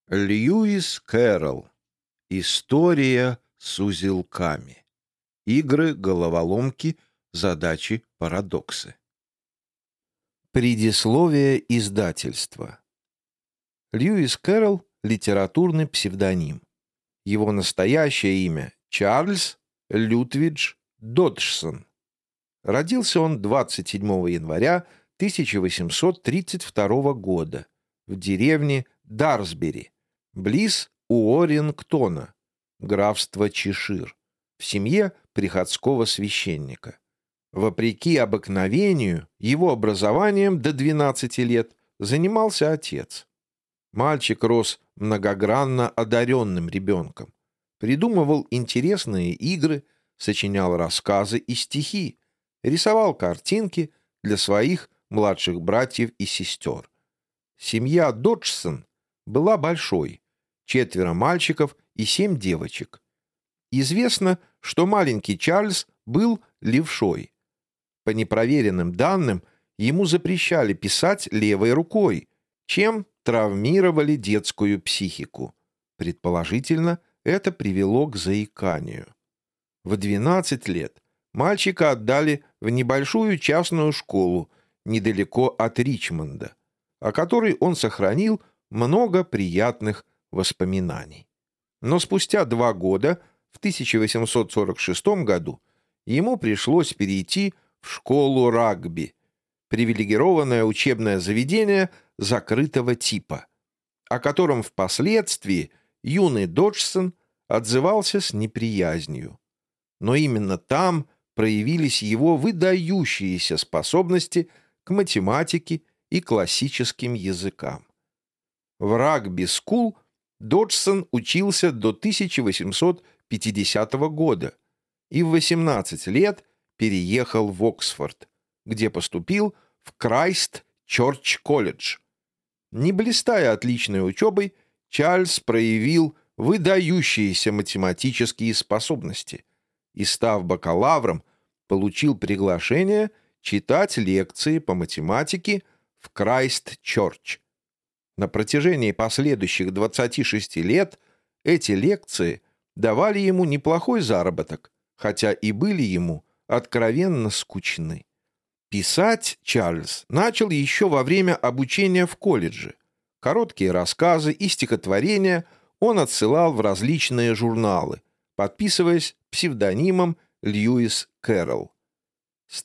Льюис Кэрролл. История с узелками. Игры, головоломки, задачи, парадоксы. Предисловие издательства. Льюис Кэрролл – литературный псевдоним. Его настоящее имя – Чарльз Лютвидж Доджсон. Родился он 27 января 1832 года в деревне Дарсбери, близ Уоррингтона, графство Чешир, в семье приходского священника. Вопреки обыкновению, его образованием до 12 лет занимался отец. Мальчик рос многогранно одаренным ребенком, придумывал интересные игры, сочинял рассказы и стихи, рисовал картинки для своих младших братьев и сестер. Семья Доджсон была большой, 4 мальчиков и 7 девочек. Известно, что маленький Чарльз был левшой. По непроверенным данным, ему запрещали писать левой рукой, чем травмировали детскую психику. Предположительно, это привело к заиканию. В 12 лет мальчика отдали в небольшую частную школу недалеко от Ричмонда, о которой он сохранил много приятных воспоминаний. Но спустя 2 года, в 1846 году, ему пришлось перейти в школу рагби, привилегированное учебное заведение закрытого типа, о котором впоследствии юный Доджсон отзывался с неприязнью. Но именно там проявились его выдающиеся способности к математике и классическим языкам. В рагби-скул Доджсон учился до 1850 года и в 18 лет переехал в Оксфорд, где поступил в Крайст-Чорч-колледж. Не блистая отличной учебой, Чарльз проявил выдающиеся математические способности и, став бакалавром, получил приглашение читать лекции по математике в Крайст-Чорч. На протяжении последующих 26 лет эти лекции давали ему неплохой заработок, хотя и были ему откровенно скучны. Писать Чарльз начал еще во время обучения в колледже. Короткие рассказы и стихотворения он отсылал в различные журналы, подписываясь псевдонимом Льюис Кэрролл. С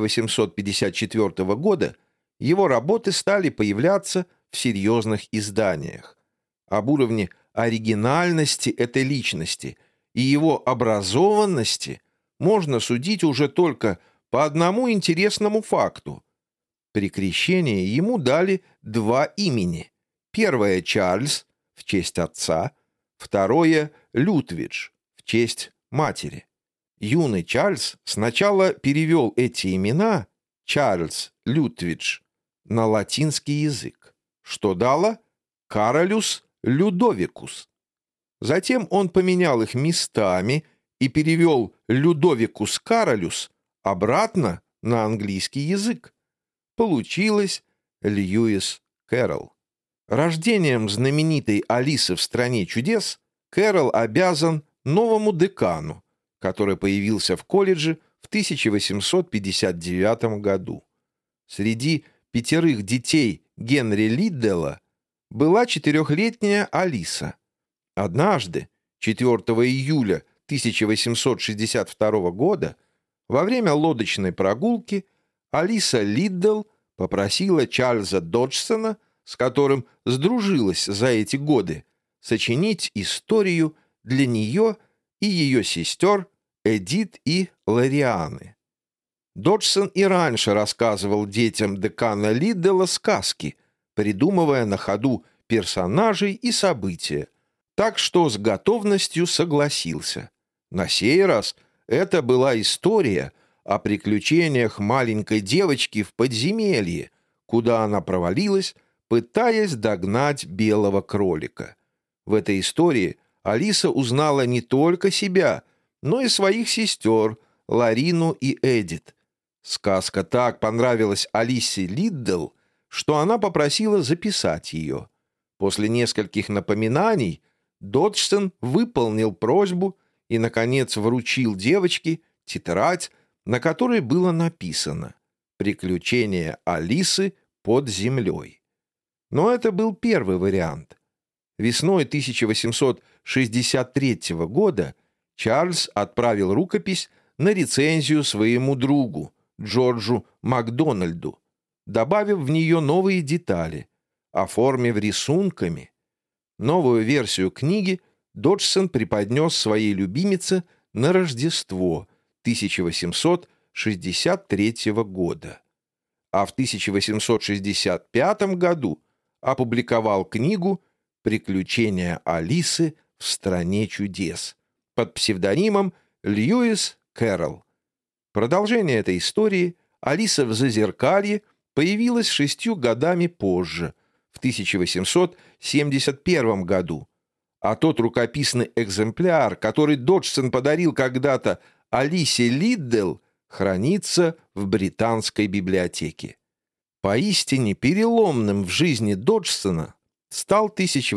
1854 года его работы стали появляться в серьезных изданиях. Об уровне оригинальности этой личности и его образованности можно судить уже только по одному интересному факту. При крещении ему дали 2 имени. Первое — Чарльз, в честь отца, второе — Лютвидж, в честь матери. Юный Чарльз сначала перевел эти имена, Чарльз Лютвидж, на латинский язык, что дало Каролюс Людовикус. Затем он поменял их местами и перевел Людовикус Каролюс обратно на английский язык. Получилось Льюис Кэрролл. Рождением знаменитой Алисы в стране чудес Кэрролл обязан новому декану, который появился в колледже в 1859 году. Среди 5 детей Генри Лидделла была 4-летняя Алиса. Однажды, 4 июля 1862 года, во время лодочной прогулки Алиса Лидделл попросила Чарльза Доджсона, с которым сдружилась за эти годы, сочинить историю для нее и ее сестер Эдит и Лорианы. Доджсон и раньше рассказывал детям декана Лидделла сказки, придумывая на ходу персонажей и события, так что с готовностью согласился. На сей раз это была история о приключениях маленькой девочки в подземелье, куда она провалилась, пытаясь догнать белого кролика. В этой истории Алиса узнала не только себя, но и своих сестер Ларину и Эдит. Сказка так понравилась Алисе Лидделл, что она попросила записать ее. После нескольких напоминаний Доджсон выполнил просьбу и, наконец, вручил девочке тетрадь, на которой было написано «Приключения Алисы под землей». Но это был первый вариант. Весной 1863 года Чарльз отправил рукопись на рецензию своему другу Джорджу Макдональду, добавив в нее новые детали, оформив рисунками. Новую версию книги Доджсон преподнес своей любимице на Рождество 1863 года, а в 1865 году опубликовал книгу «Приключения Алисы в стране чудес» под псевдонимом Льюис Кэрролл. Продолжение этой истории «Алиса в Зазеркалье» появилась 6 годами позже, в 1871 году, а тот рукописный экземпляр, который Доджсон подарил когда-то Алисе Лиддл, хранится в британской библиотеке. Поистине переломным в жизни Доджсона стал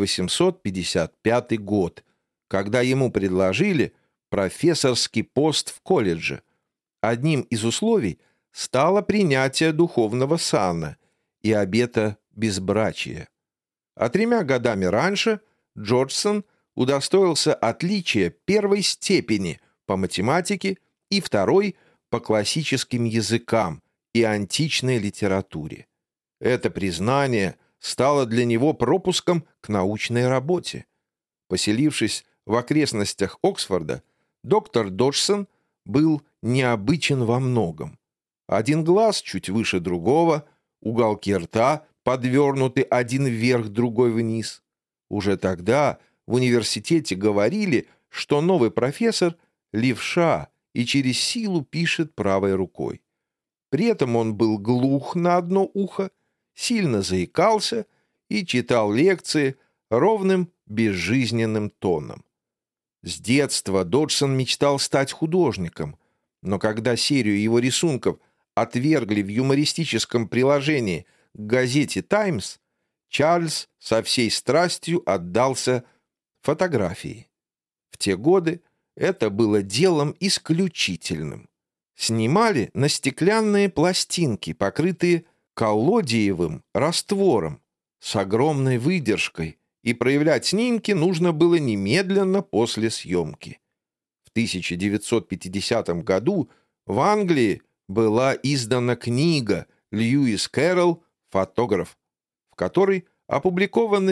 1855 год, когда ему предложили профессорский пост в колледже. Одним из условий стало принятие духовного сана и обета безбрачия. А 3 годами раньше Доджсон удостоился отличия 1 степени по математике и 2 по классическим языкам и античной литературе. Это признание стало для него пропуском к научной работе. Поселившись в окрестностях Оксфорда, доктор Доджсон был необычен во многом. Один глаз чуть выше другого, уголки рта подвернуты один вверх, другой вниз. Уже тогда в университете говорили, что новый профессор – левша и через силу пишет правой рукой. При этом он был глух на одно ухо, сильно заикался и читал лекции ровным, безжизненным тоном. С детства Доджсон мечтал стать художником, но когда серию его рисунков отвергли в юмористическом приложении к газете «Таймс», Чарльз со всей страстью отдался фотографии. В те годы это было делом исключительным. Снимали на стеклянные пластинки, покрытые коллодиевым раствором, с огромной выдержкой, и проявлять снимки нужно было немедленно после съемки. В 1950 году в Англии была издана книга «Льюис Кэрролл. Фотограф», в которой опубликованы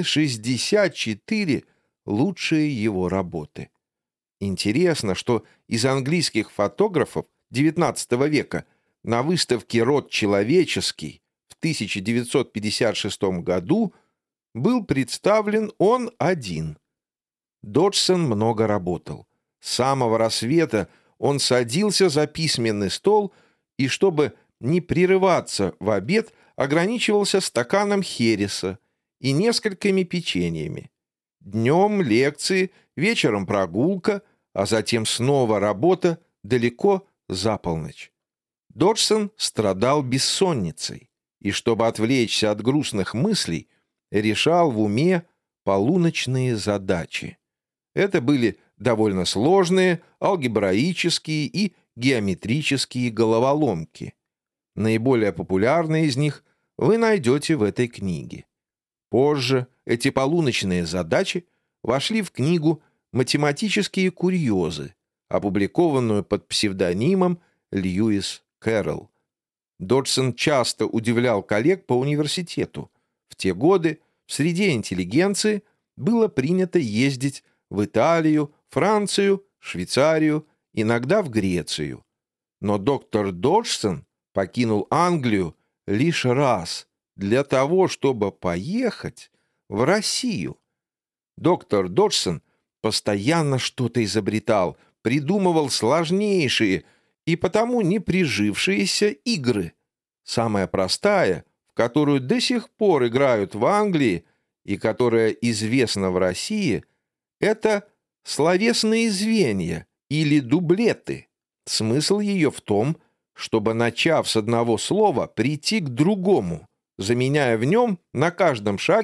64 лучшие его работы. Интересно, что из английских фотографов XIX века на выставке «Род человеческий» в 1956 году был представлен он один. Доджсон много работал. С самого рассвета он садился за письменный стол и, чтобы не прерываться в обед, ограничивался стаканом хереса и несколькими печеньями. Днем лекции, вечером прогулка, а затем снова работа далеко за полночь. Доджсон страдал бессонницей и, чтобы отвлечься от грустных мыслей, решал в уме полуночные задачи. Это были довольно сложные алгебраические и геометрические головоломки. Наиболее популярные из них вы найдете в этой книге. Позже эти полуночные задачи вошли в книгу «Математические курьезы», опубликованную под псевдонимом Льюис Кэрролл. Доджсон часто удивлял коллег по университету. В те годы в среде интеллигенции было принято ездить в Италию, Францию, Швейцарию, иногда в Грецию. Но доктор Доджсон покинул Англию лишь раз для того, чтобы поехать в Россию. Доктор Доджсон постоянно что-то изобретал, придумывал сложнейшие и потому не прижившиеся игры. Самая простая, в которую до сих пор играют в Англии и которая известна в России, это словесные звенья или дублеты. Смысл ее в том, чтобы, начав с одного слова, прийти к другому, заменяя в нем на каждом шаге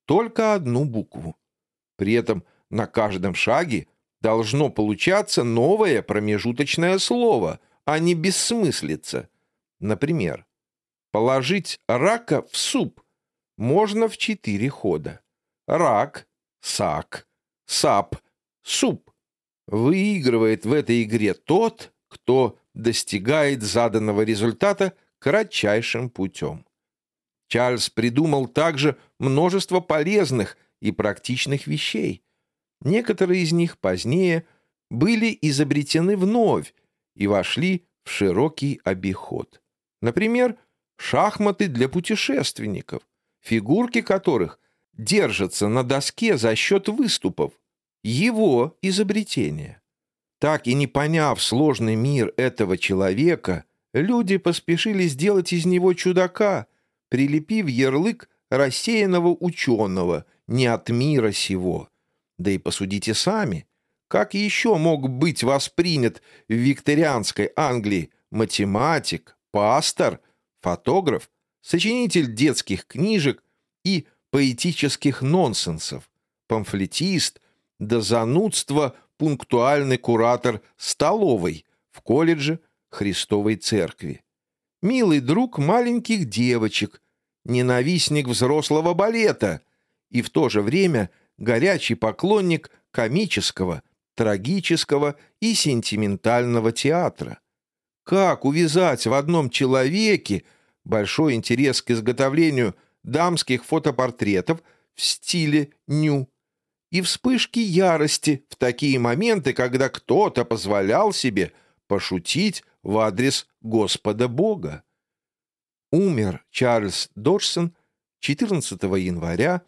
только одну букву. При этом на каждом шаге должно получаться новое промежуточное слово, а не бессмыслица. Например, положить рака в суп можно в 4 хода. Рак, сак, сап, суп. Выигрывает в этой игре тот, кто достигает заданного результата кратчайшим путем. Чарльз придумал также множество полезных и практичных вещей. Некоторые из них позднее были изобретены вновь и вошли в широкий обиход. Например, шахматы для путешественников, фигурки которых держатся на доске за счет выступов. Его изобретение. Так и не поняв сложный мир этого человека, люди поспешили сделать из него чудака, прилепив ярлык рассеянного ученого не от мира сего. Да и посудите сами, как еще мог быть воспринят в викторианской Англии математик, пастор, фотограф, сочинитель детских книжек и поэтических нонсенсов, памфлетист, да занудство пунктуальный куратор столовой в колледже Христовой Церкви, милый друг маленьких девочек, ненавистник взрослого балета и в то же время горячий поклонник комического, трагического и сентиментального театра. Как увязать в одном человеке большой интерес к изготовлению дамских фотопортретов в стиле ню и вспышки ярости в такие моменты, когда кто-то позволял себе пошутить в адрес Господа Бога? Умер Чарльз Доджсон 14 января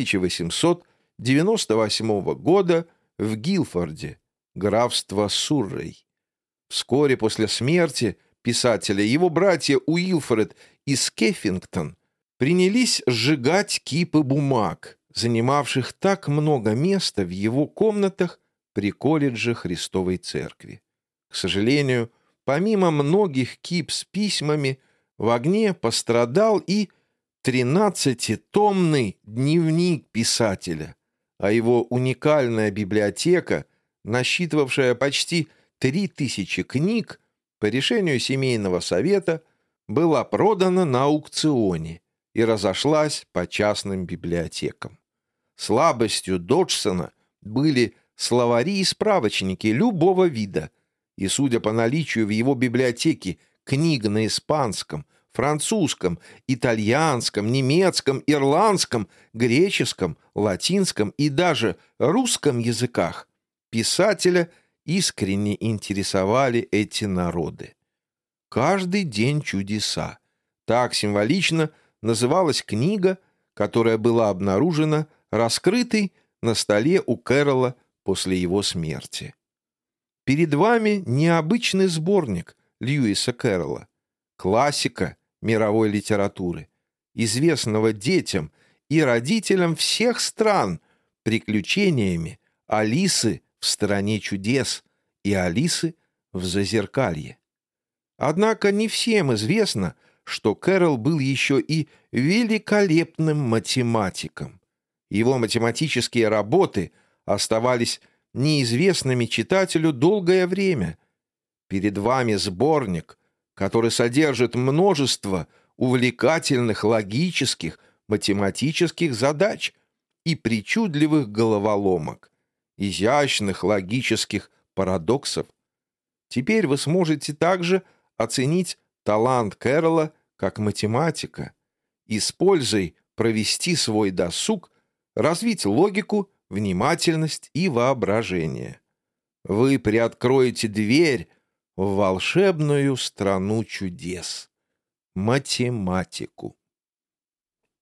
1898 года в Гилфорде, графство Суррей. Вскоре после смерти писателя его братья Уилфред и Скеффингтон принялись сжигать кипы бумаг, занимавших так много места в его комнатах при колледже Христовой Церкви. К сожалению, помимо многих кип с письмами, в огне пострадал и 13-томный дневник писателя, а его уникальная библиотека, насчитывавшая почти 3000 книг, по решению семейного совета была продана на аукционе и разошлась по частным библиотекам. Слабостью Доджсона были словари и справочники любого вида, и, судя по наличию в его библиотеке книг на испанском, французском, итальянском, немецком, ирландском, греческом, латинском и даже русском языках, писателя искренне интересовали эти народы. «Каждый день чудеса» — так символично называлась книга, которая была обнаружена раскрытой на столе у Кэрролла после его смерти. Перед вами необычный сборник Льюиса Кэрролла, классика мировой литературы, известного детям и родителям всех стран приключениями Алисы в «Стране чудес» и Алисы в «Зазеркалье». Однако не всем известно, что Кэрролл был еще и великолепным математиком. Его математические работы оставались неизвестными читателю долгое время. Перед вами сборник, который содержит множество увлекательных логических, математических задач и причудливых головоломок, изящных логических парадоксов. Теперь вы сможете также оценить талант Кэрролла как математика и с пользой провести свой досуг, развить логику, внимательность и воображение. Вы приоткроете дверь в волшебную страну чудес — математику.